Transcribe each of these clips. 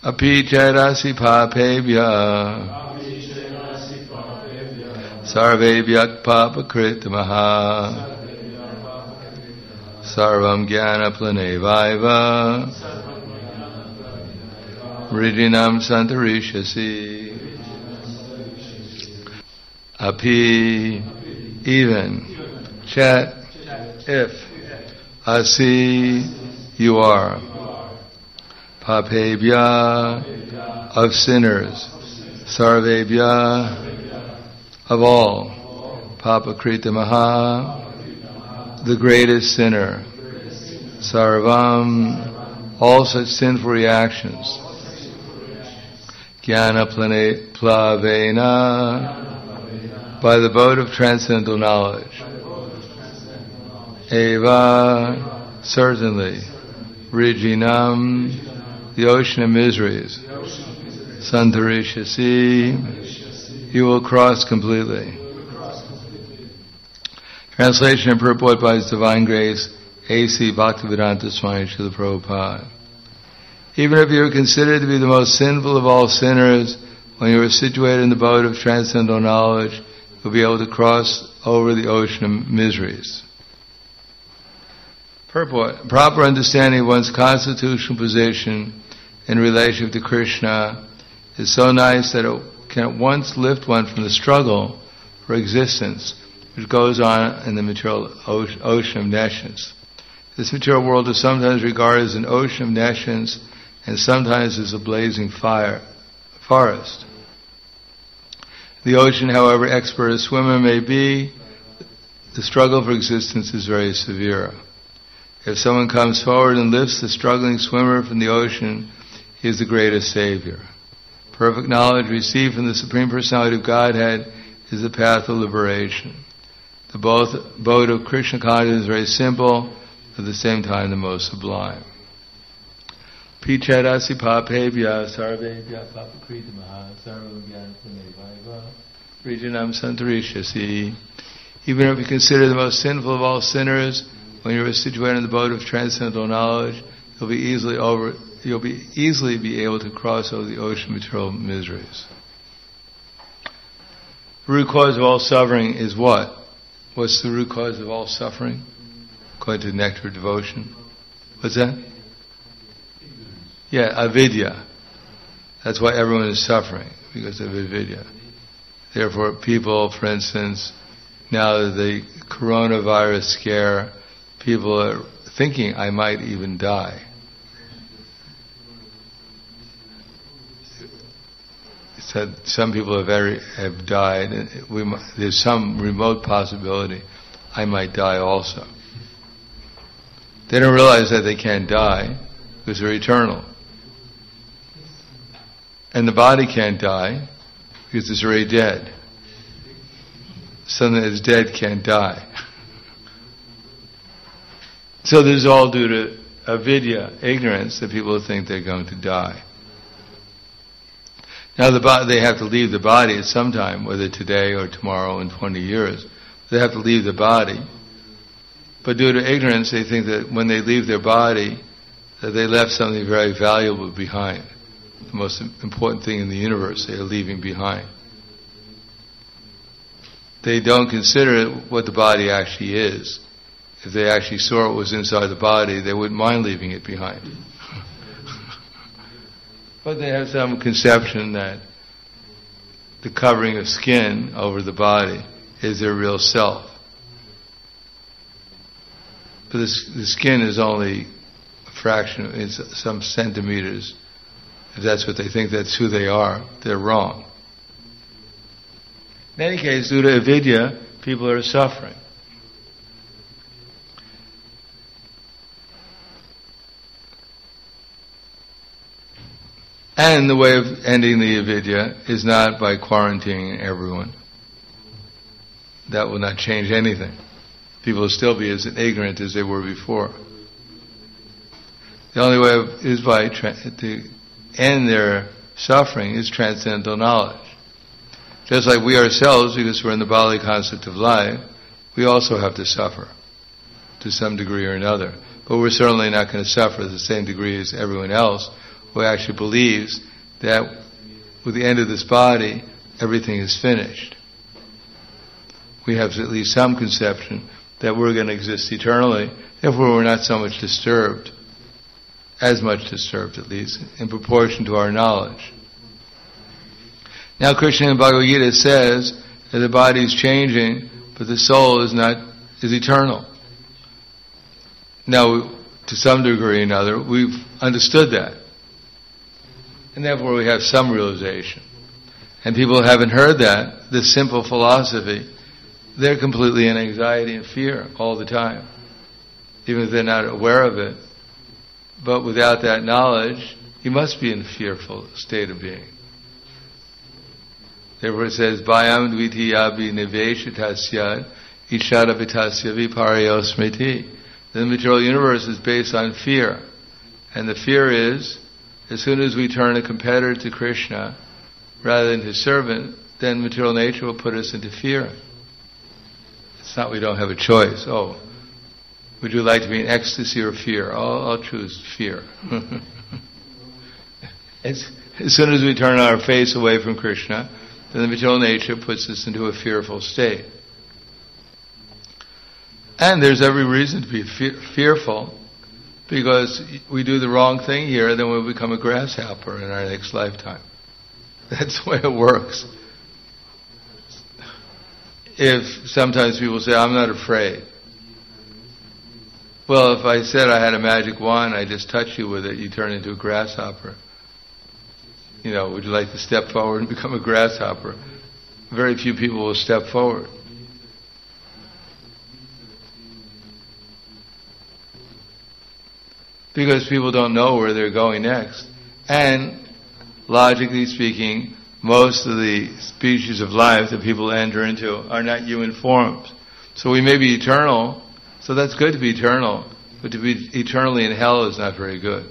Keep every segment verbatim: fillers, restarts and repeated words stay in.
Api chedasi papebhya sarvebhyak papakritamaha sarvam jnana planevaiva Ridinam santarishasi. Api, even, chat, if, asi, you are, papebhya, of sinners, sarvebhya, of all, papakritamaha, the greatest sinner, sarvam, all such sinful reactions, jnana plavena, by the boat of transcendental knowledge. Eva, certainly. Rijinam, the ocean of miseries. Santarishasi, you will cross completely. Translation and purport by His Divine Grace, A C Bhaktivedanta Swami Srila Prabhupada. Even if you are considered to be the most sinful of all sinners, when you are situated in the boat of transcendental knowledge, you'll be able to cross over the ocean of miseries. Purport. Proper understanding of one's constitutional position in relation to Krishna is so nice that it can at once lift one from the struggle for existence which goes on in the material ocean of nescience. This material world is sometimes regarded as an ocean of nescience and sometimes as a blazing fire forest. The ocean, however expert a swimmer may be, the struggle for existence is very severe. If someone comes forward and lifts the struggling swimmer from the ocean, he is the greatest savior. Perfect knowledge received from the Supreme Personality of Godhead is the path of liberation. The both, boat of Krishna consciousness is very simple, but at the same time the most sublime. Pichadasi papebhya sarvebhya papakritamaha sarvam jnana planevaiva Rijinam santarishasi. Even if you consider the most sinful of all sinners, when you are situated in the boat of transcendental knowledge, you'll be easily over. You'll be easily be able to cross over the ocean of material miseries. The root cause of all suffering is what? What's the root cause of all suffering? According to Nectar Devotion. What's that? Yeah, avidya. That's why everyone is suffering, because of avidya. Therefore, people, for instance, now that the coronavirus scare, people are thinking, I might even die. Said some people have very, have died, and we, there's some remote possibility I might die also. They don't realize that they can't die because they're eternal. And the body can't die because it's already dead. Something that's dead can't die. So this is all due to avidya, ignorance, that people think they're going to die. Now the bo- they have to leave the body at some time, whether today or tomorrow in twenty years. They have to leave the body. But due to ignorance, they think that when they leave their body, that they left something very valuable behind. The most important thing in the universe they are leaving behind. They don't consider what the body actually is. If they actually saw what was inside the body, they wouldn't mind leaving it behind. But they have some conception that the covering of skin over the body is their real self. But this, the skin is only a fraction, it's some centimeters. If that's what they think, that's who they are, they're wrong. In any case, due to avidya, people are suffering. And the way of ending the avidya is not by quarantining everyone. That will not change anything. People will still be as ignorant as they were before. The only way of, is by tra- to end their suffering is transcendental knowledge. Just like we ourselves, because we're in the bodily concept of life, we also have to suffer to some degree or another. But we're certainly not going to suffer to the same degree as everyone else who actually believes that with the end of this body, everything is finished. We have at least some conception that we're going to exist eternally, therefore we're not so much disturbed, as much disturbed at least, in proportion to our knowledge. Now Krishna in Bhagavad Gita says that the body is changing, but the soul is not, is eternal. Now, to some degree or another, we've understood that. And therefore we have some realization. And people who haven't heard that, this simple philosophy, they're completely in anxiety and fear all the time, even if they're not aware of it. But without that knowledge, you must be in a fearful state of being. Therefore it says, Bhayam dvitiyabi niveshitasyad ishadavitasya viparyo smriti. The material universe is based on fear. And the fear is, as soon as we turn a competitor to Krishna, rather than his servant, then material nature will put us into fear. It's not we don't have a choice. Oh, would you like to be in ecstasy or fear? Oh, I'll choose fear. as, as soon as we turn our face away from Krishna, then the material nature puts us into a fearful state. And there's every reason to be fear, fearful, because we do the wrong thing here, then we'll become a grasshopper in our next lifetime. That's the way it works. If sometimes people say, I'm not afraid. Well, if I said I had a magic wand, I just touch you with it, you turn into a grasshopper. You know, would you like to step forward and become a grasshopper? Very few people will step forward. Because people don't know where they're going next. And, logically speaking, most of the species of life that people enter into are not human forms. So we may be eternal, so that's good to be eternal, but to be eternally in hell is not very good.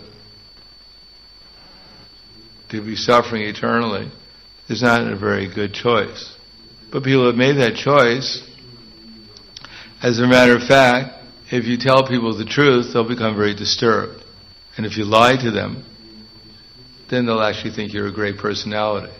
To be suffering eternally is not a very good choice. But people have made that choice. As a matter of fact, if you tell people the truth, they'll become very disturbed. And if you lie to them, then they'll actually think you're a great personality.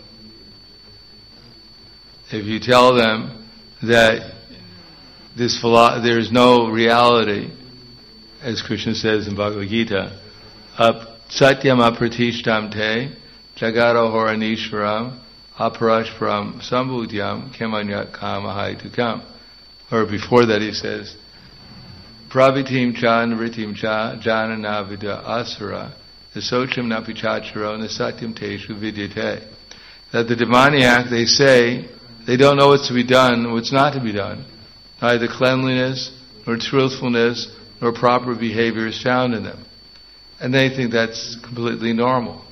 If you tell them that this philo- there is no reality, as Krishna says in Bhagavad Gita, satyam apratishtam te jagaro horanishvaram aparashparam sambhudyam kemanyat kamahaitukam. Or before that he says, pravitim cha nritim cha jana navida asura nasocham napichacharo nasatyam teshu vidyate. That the demoniac, they say, they don't know what's to be done, what's not to be done. Neither cleanliness, nor truthfulness, nor proper behavior is found in them. And they think that's completely normal.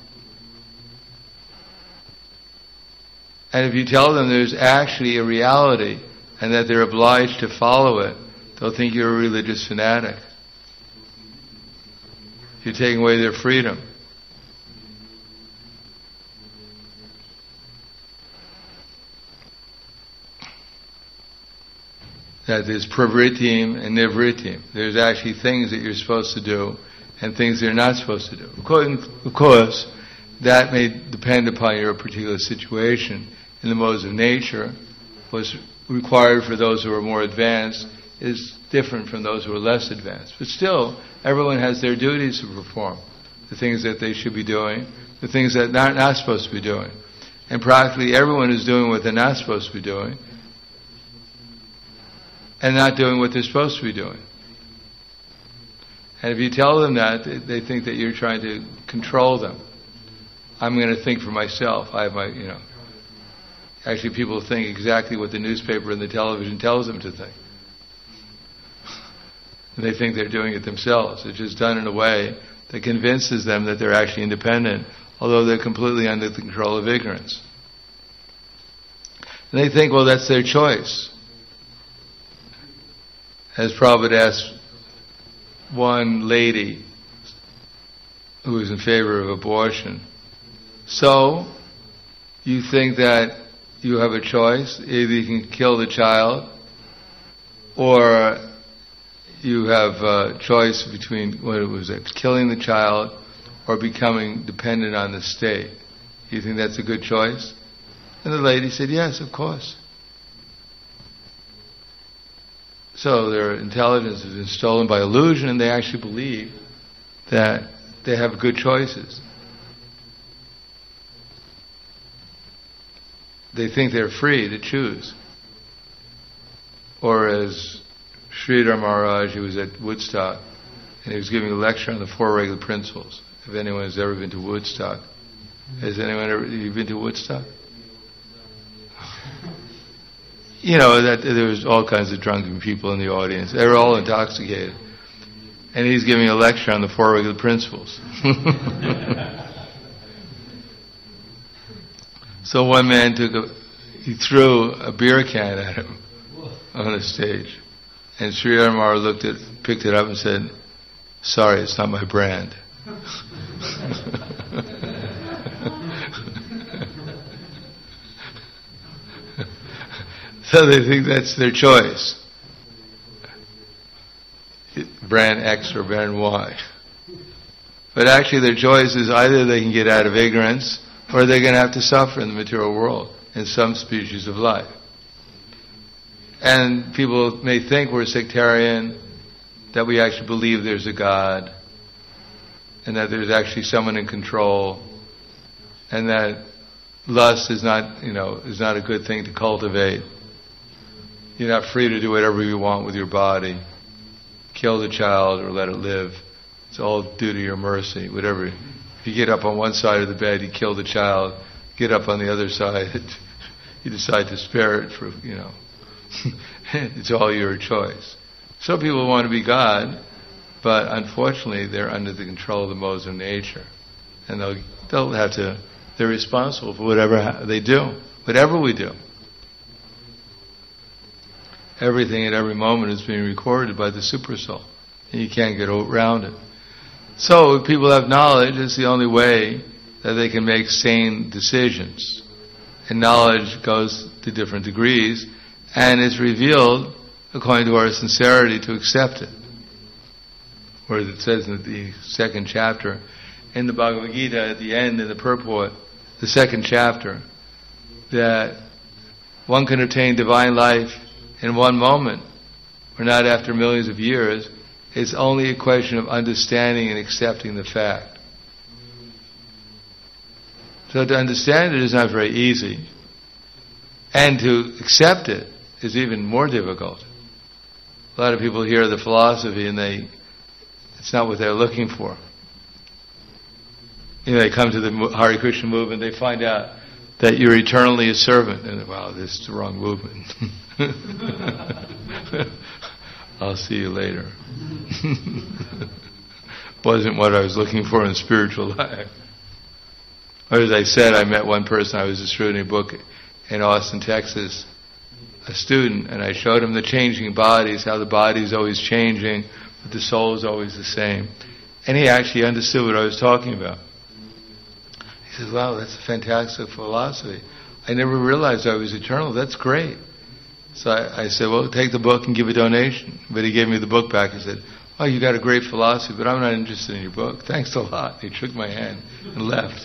And if you tell them there's actually a reality, and that they're obliged to follow it, they'll think you're a religious fanatic. You're taking away their freedom. That there's pravritim and nivritim. There's actually things that you're supposed to do and things that you're not supposed to do. Of course, of course, that may depend upon your particular situation. In the modes of nature, what's required for those who are more advanced is different from those who are less advanced. But still, everyone has their duties to perform. The things that they should be doing, the things that they're not supposed to be doing. And practically everyone is doing what they're not supposed to be doing, and not doing what they're supposed to be doing. And if you tell them that, they think that you're trying to control them. I'm going to think for myself. I have my, you know. Actually, people think exactly what the newspaper and the television tells them to think. And they think they're doing it themselves. It's just done in a way that convinces them that they're actually independent, although they're completely under the control of ignorance. And they think, well, that's their choice. As Prabhupada asked one lady who was in favor of abortion, so you think that you have a choice, either you can kill the child, or you have a choice between, what was it, killing the child, or becoming dependent on the state. You think that's a good choice? And the lady said, yes, of course. So their intelligence has been stolen by illusion, and they actually believe that they have good choices. They think they're free to choose. Or as Sridhar Maharaj, he was at Woodstock, and he was giving a lecture on the Four Regular Principles. If anyone has ever been to Woodstock. Has anyone ever you been to Woodstock? You know, that there was all kinds of drunken people in the audience. They were all intoxicated. And he's giving a lecture on the Four Regular Principles. So one man took a, he threw a beer can at him on the stage. And Sridhar Maharaj looked at, picked it up and said, sorry, it's not my brand. So they think that's their choice. Brand X or brand Y. But actually their choice is either they can get out of ignorance or they're going to have to suffer in the material world in some species of life. And people may think we're sectarian, that we actually believe there's a God, and that there's actually someone in control, and that lust is not, you know, is not a good thing to cultivate. You're not free to do whatever you want with your body. Kill the child or let it live. It's all due to your mercy. Whatever. If you get up on one side of the bed, you kill the child. Get up on the other side, you decide to spare it for, you know. It's all your choice. Some people want to be God, but unfortunately they're under the control of the modes of nature. And they'll, they'll have to, they're responsible for whatever they do, whatever we do. Everything at every moment is being recorded by the Supersoul. And you can't get around it. So if people have knowledge, it's the only way that they can make sane decisions. And knowledge goes to different degrees, and it's revealed according to our sincerity to accept it. Whereas it says in the second chapter, in the Bhagavad Gita, at the end, in the purport, the second chapter, that one can attain divine life in one moment, or not after millions of years. It's only a question of understanding and accepting the fact. So to understand it is not very easy. And to accept it is even more difficult. A lot of people hear the philosophy and they, it's not what they're looking for. You know, they come to the Hare Krishna movement, they find out that you're eternally a servant. And wow, this is the wrong movement. I'll see you later. Wasn't what I was looking for in spiritual life. Or as I said, I met one person, I was distributing a book in Austin, Texas, a student, and I showed him the changing bodies, how the body is always changing, but the soul is always the same. And he actually understood what I was talking about. He says, wow, that's a fantastic philosophy. I never realized I was eternal. That's great. So I, I said, well, take the book and give a donation. But he gave me the book back and said, oh, you got a great philosophy, but I'm not interested in your book. Thanks a lot. He shook my hand and left.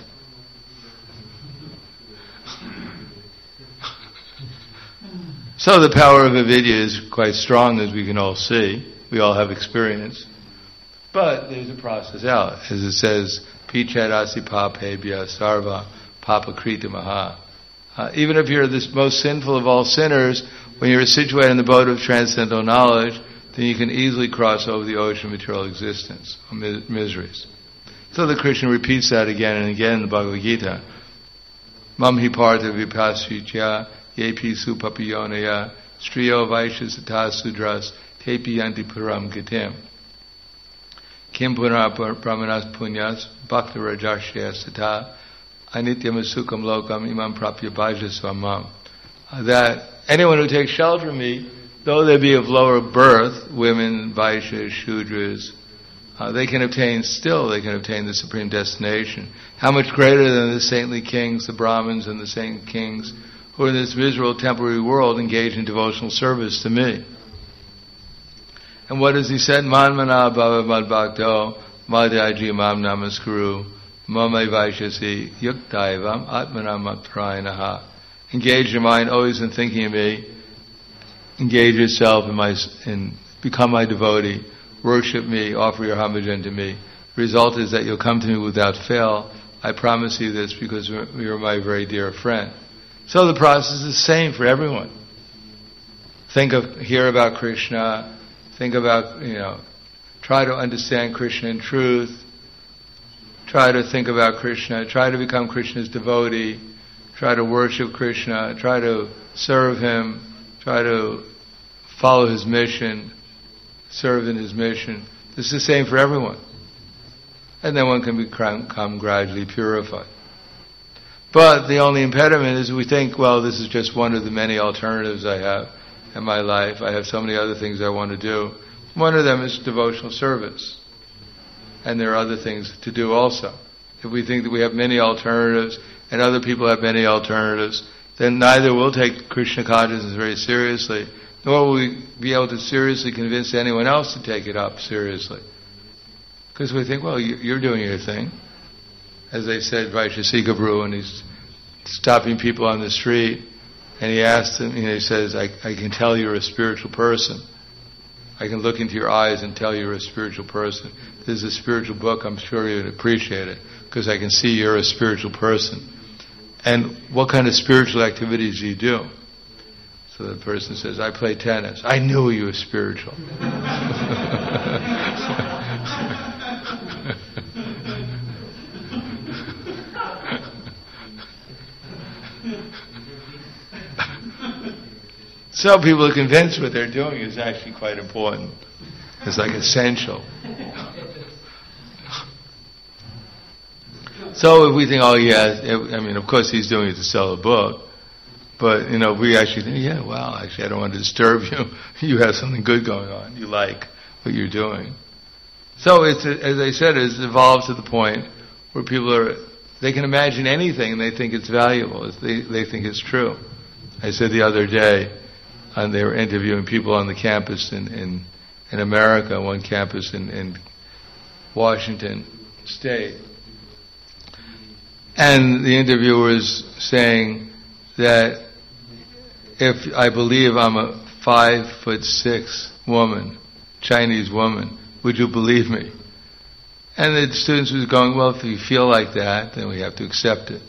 So the power of avidya is quite strong, as we can all see. We all have experience. But there's a process out. As it says, Pichadasi papebhya sarva papakrita maha. Uh, even if you're the most sinful of all sinners, when you're situated in the boat of transcendental knowledge, then you can easily cross over the ocean of material existence, or mis- miseries. So the Krishna repeats that again and again in the Bhagavad Gita. Mam hi partha vipasvitya yepi supapiyonaya striyo vaishya sata sudras tepi yanti param gatim. Kim punara brahmanas punyas bhakta rajashya sata anityam sukam lokam imam prapya bhajasvamam. That anyone who takes shelter from me, though they be of lower birth, women, Vaishyas, Shudras, uh, they can obtain, still they can obtain the supreme destination. How much greater than the saintly kings, the Brahmins and the saint kings, who in this miserable temporary world engage in devotional service to me. And what has he said? Man mana bhava mad bhakto Madhyaji mam namaskuru, mame vaishasi yuktaivam atmanam atprayanaha. Engage your mind always in thinking of me. Engage yourself in my, in, become my devotee. Worship me, offer your homage unto me. The result is that you'll come to me without fail. I promise you this because you're my very dear friend. So the process is the same for everyone. Think of, hear about Krishna, think about, you know, try to understand Krishna in truth, try to think about Krishna, try to become Krishna's devotee, try to worship Krishna, try to serve Him, try to follow His mission, serve in His mission. This is the same for everyone. And then one can become gradually purified. But the only impediment is we think, well, this is just one of the many alternatives I have in my life. I have so many other things I want to do. One of them is devotional service. And there are other things to do also. If we think that we have many alternatives and other people have many alternatives, then neither will take Krishna consciousness very seriously, nor will we be able to seriously convince anyone else to take it up seriously. Because we think, well, you're doing your thing. As they said, Vaishesika Bhru, and he's stopping people on the street, and he asks them, you know, he says, I, I can tell you're a spiritual person. I can look into your eyes and tell you're a spiritual person. This is a spiritual book, I'm sure you'd appreciate it, because I can see you're a spiritual person. And what kind of spiritual activities do you do? So the person says, I play tennis. I knew you were spiritual. So people are convinced what they're doing is actually quite important. It's like essential. So if we think, oh yeah, I mean, of course he's doing it to sell a book, but you know, we actually think, yeah, well, actually I don't want to disturb you. You have something good going on. You like what you're doing. So it's, as I said, it's evolved to the point where people are, they can imagine anything and they think it's valuable. They, they think it's true. I said the other day, and they were interviewing people on the campus in, in, in America, one campus in, in Washington State. And the interviewer was saying that if I believe I'm a five foot six woman, Chinese woman, would you believe me? And the students was going, well, if you feel like that, then we have to accept it.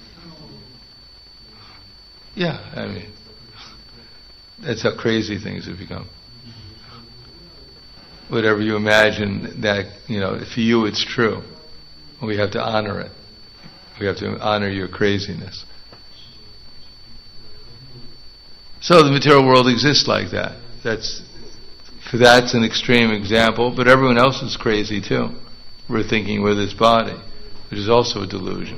Yeah, I mean, that's how crazy things have become. Whatever you imagine that, you know, for you it's true. We have to honor it. We have to honor your craziness. So the material world exists like that. That's, for that's an extreme example, but everyone else is crazy too. We're thinking we're this body, which is also a delusion.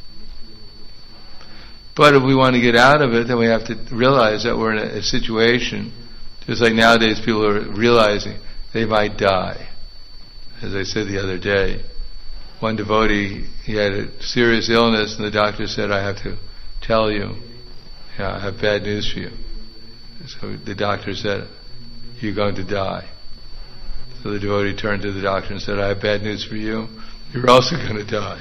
But if we want to get out of it, then we have to realize that we're in a, a situation, just like nowadays people are realizing they might die. As I said the other day, one devotee, he had a serious illness and the doctor said, I have to tell you, you know, I have bad news for you. So the doctor said, you're going to die. So the devotee turned to the doctor and said, I have bad news for you. You're also going to die.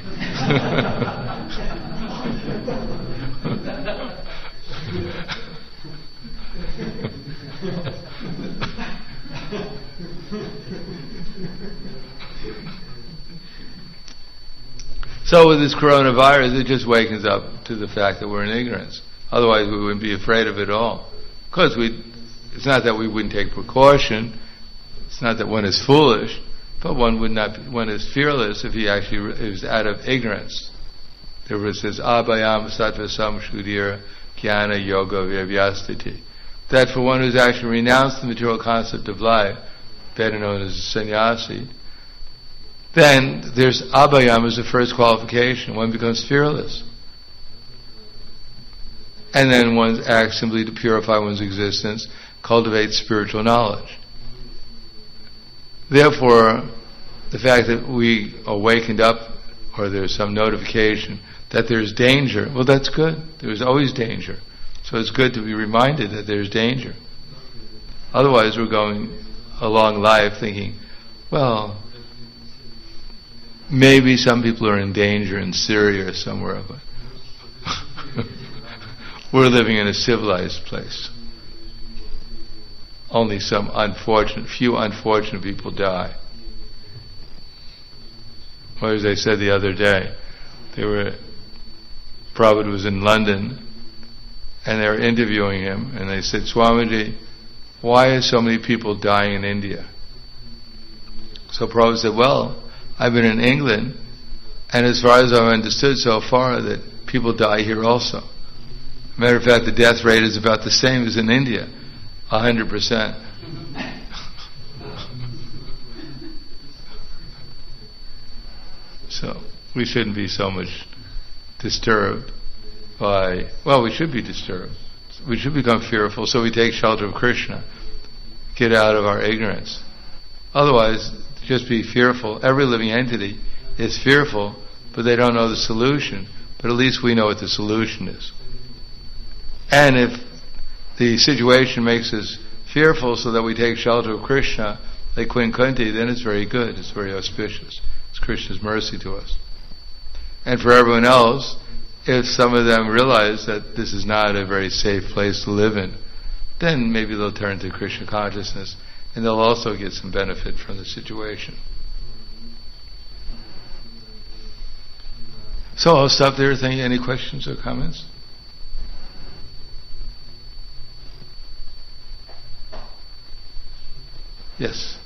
So with this coronavirus, it just wakens up to the fact that we're in ignorance. Otherwise we wouldn't be afraid of it all. Because we, it's not that we wouldn't take precaution, it's not that one is foolish, but one would not be, one is fearless if he actually is out of ignorance. Therefore it says, Abhayam sattva samshuddhira jnana yoga vyavastiti. That for one who's actually renounced the material concept of life, better known as a sannyasi, then there's abhayam as the first qualification. One becomes fearless. And then one acts simply to purify one's existence, cultivate spiritual knowledge. Therefore, the fact that we are wakened up, or there's some notification that there's danger, well, that's good. There's always danger. So it's good to be reminded that there's danger. Otherwise, we're going along life thinking, well, maybe some people are in danger in Syria or somewhere, but we're living in a civilized place. Only some unfortunate, few unfortunate people die. Or as I said the other day, they were, Prabhupada was in London, and they were interviewing him, and they said, Swamiji, why are so many people dying in India? So Prabhupada said, well, I've been in England, and as far as I've understood so far, that people die here also. Matter of fact, the death rate is about the same as in India, a hundred percent. So we shouldn't be so much disturbed by, well, we should be disturbed. We should become fearful, so we take shelter of Krishna. Get out of our ignorance. Otherwise, just be fearful. Every living entity is fearful, but they don't know the solution. But at least we know what the solution is. And if the situation makes us fearful so that we take shelter of Krishna, like Queen Kunti, then it's very good. It's very auspicious. It's Krishna's mercy to us. And for everyone else, if some of them realize that this is not a very safe place to live in, then maybe they'll turn to Krishna consciousness, and they'll also get some benefit from the situation. So I'll stop there. Thank you. Any questions or comments? Yes.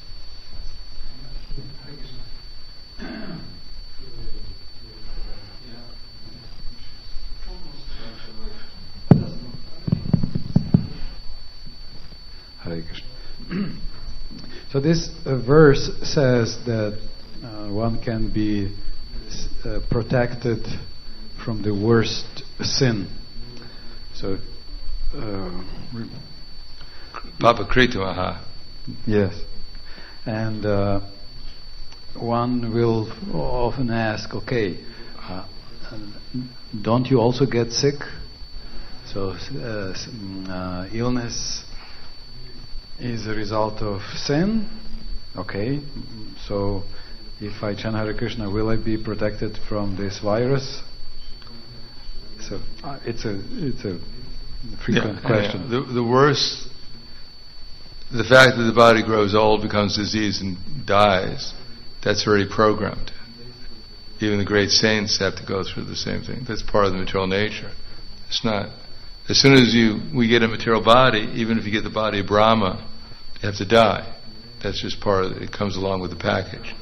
Hare Krishna. So this uh, verse says that uh, one can be uh, protected from the worst sin. So, uh, Papa Kritamaha. Yes. And uh, one will often ask, okay, uh, don't you also get sick? So uh, uh, illness is a result of sin. Okay, so if I chant Hare Krishna, will I be protected from this virus? So uh, it's a it's a frequent yeah, question. Yeah. The, the worst, the fact that the body grows old, becomes diseased, and dies, that's very programmed. Even the great saints have to go through the same thing. That's part of the material nature. It's not. As soon as you we get a material body, even if you get the body of Brahma, you have to die. That's just part of it. It comes along with the package.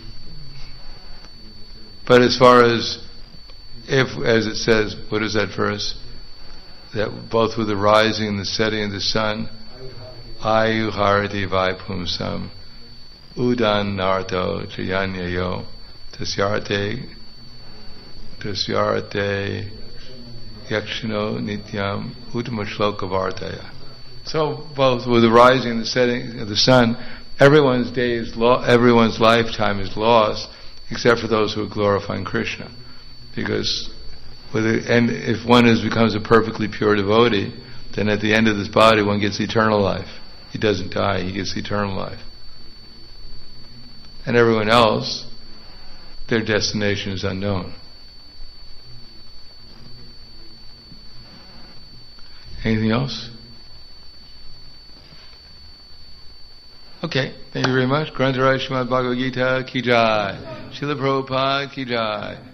But as far as, if, as it says, what is that verse? That both with the rising and the setting of the sun, Ayu Harati Vaipumsam, Udan Narto Chayanyayo, Tasyarte, Tasyarte, Yakshino Nityam, Uttama Shloka Vartaya. So both with the rising and the setting of the sun, everyone's day is lo- everyone's lifetime is lost, except for those who are glorifying Krishna. Because with it, and if one is becomes a perfectly pure devotee, then at the end of this body one gets eternal life. He doesn't die, he gets eternal life. And everyone else, their destination is unknown. Anything else? Okay, thank you very much. Grantaraj Srimad Bhagavad Gita ki jai. Srila Prabhupada ki jai.